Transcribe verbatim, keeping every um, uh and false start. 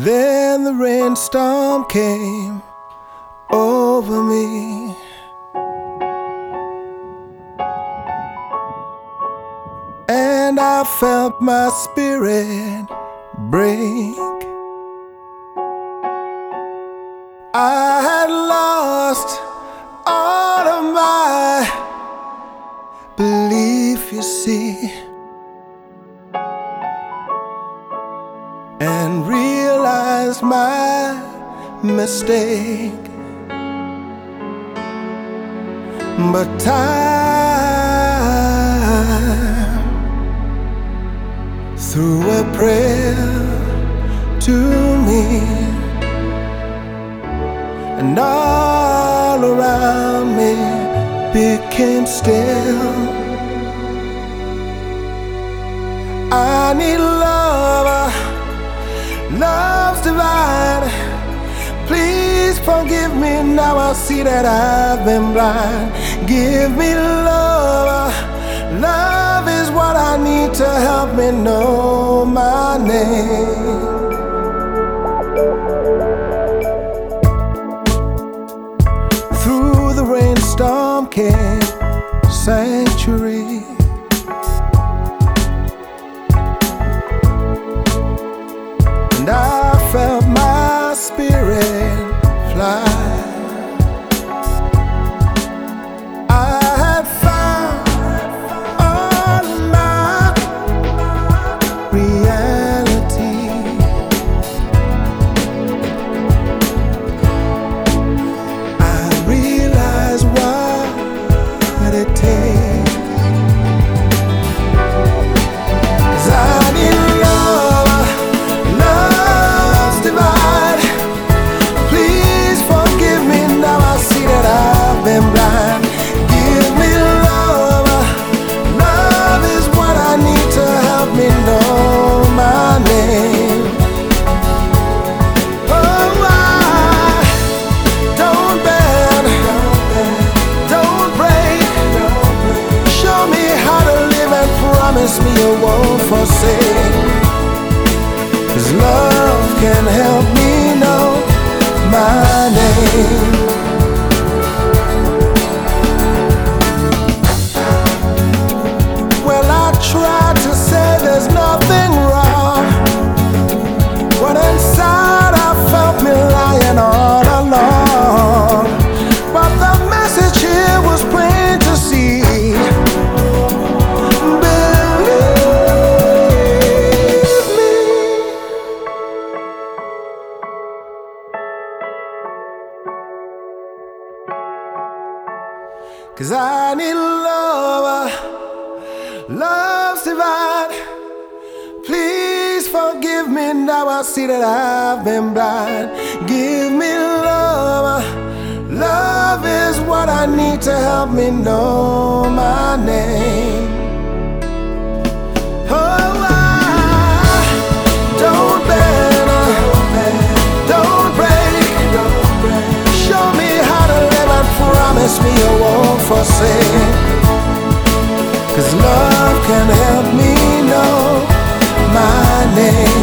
Then the rainstorm came over me. And I felt my spirit break. I had lost all of my belief, you see, and realized my mistake. But time threw a prayer to me, and all around me became still. I need love, love's divine. Please forgive me, now I see that I've been blind. Give me love, love is what I need to help me know my name. Through the rainstorm came sanctuary. And I felt my spirit fly. I had found all of my reality. I realized what it takes. 'Cause I need love, love's divine. Please forgive me, now I see that I've been blind. Give me love, love is what I need to help me know my name. Oh, I don't bend, don't break. Show me how to live and promise me you won't forsake. 'Cause love can help me know my name. Well, I tried to say there's nothing wrong, when inside I felt me lying all along. But the message here was plain to see. Believe me. 'Cause I need love, love's divine. Please forgive me, now I see that I've been blind. Give me love, love is what I need to help me know my name. Oh, I don't bend, don't break. Show me how to live and promise me you won't forsake. 'Cause love can help me know my name.